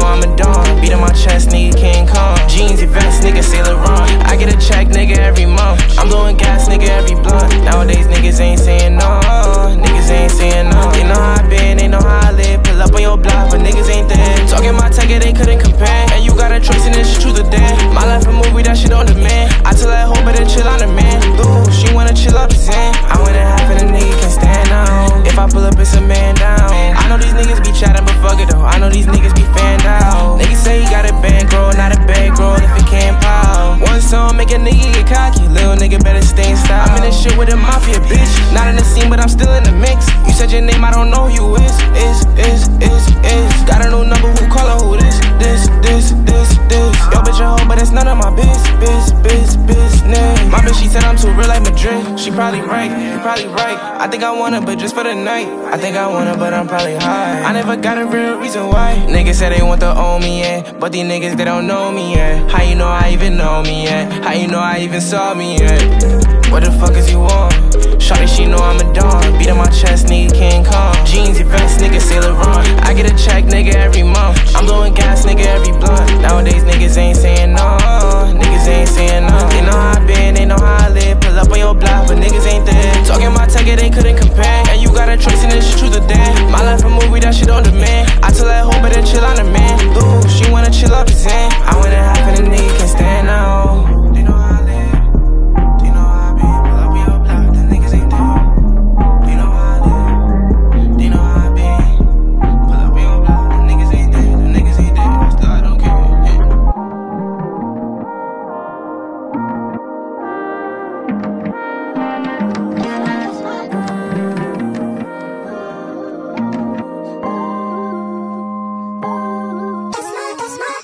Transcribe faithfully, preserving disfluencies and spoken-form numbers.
I'm a dawn. Beat on my chest, nigga, King Kong. Jeans, events, nigga, Saint Laurent. I get a check, nigga, every month. I'm blowing gas, nigga, every blunt. Nowadays, niggas ain't saying no. Niggas ain't saying no. They know how I been, they know how I live. Pull up on your block, but niggas ain't there. Talking my tech, they couldn't compare. And you got a choice in this truth or dare. My life a movie, that shit on demand. I tell that hoe better chill on the man. Ooh, she wanna chill up the sand. I went in half and a nigga can stand out. If I pull up, it's a man down. I know these niggas be chatting, but fuck it though. I know these niggas be fanned out. Niggas say he got a bankroll, not a bankroll if it can't pow. One song make a nigga get cocky. Little nigga better stay in style. I'm in this shit with a mafia, bitch. Not in the scene, but I'm still in the mix. You said your name, I don't know who you is. Is, is, is, is. Got a new number, who call her who this? This, this, this, this. Yo, bitch a hoe, but it's none of my biz, biz, biz, business. My bitch, she said I'm too real like Madrid. She probably right, you probably right. I think I want her, but just for the night. I think I want her, but I'm probably high. I never got a real reason why. Niggas say they want to own me, yeah. But these niggas, they don't know me, yeah. How you know I even know me, yeah? How you know I even saw me, yeah? What the fuck is you on? Shawty, she know I'm a dawn. Beat on my chest, nigga, King Kong. Jeans, events, nigga, Saint Laurent. I get a check, nigga, every month. I'm blowing gas, nigga, every blunt. Nowadays, niggas ain't saying no. Niggas ain't saying no. They know how I been, they know how I live. Pull up on your block, but niggas ain't there. Talking my tech, they couldn't compare. And you got a choice in this truth or dare. My life a movie, that shit on demand. I tell that hoe better chill on the man. Ooh, she wanna chill up the sand. I went and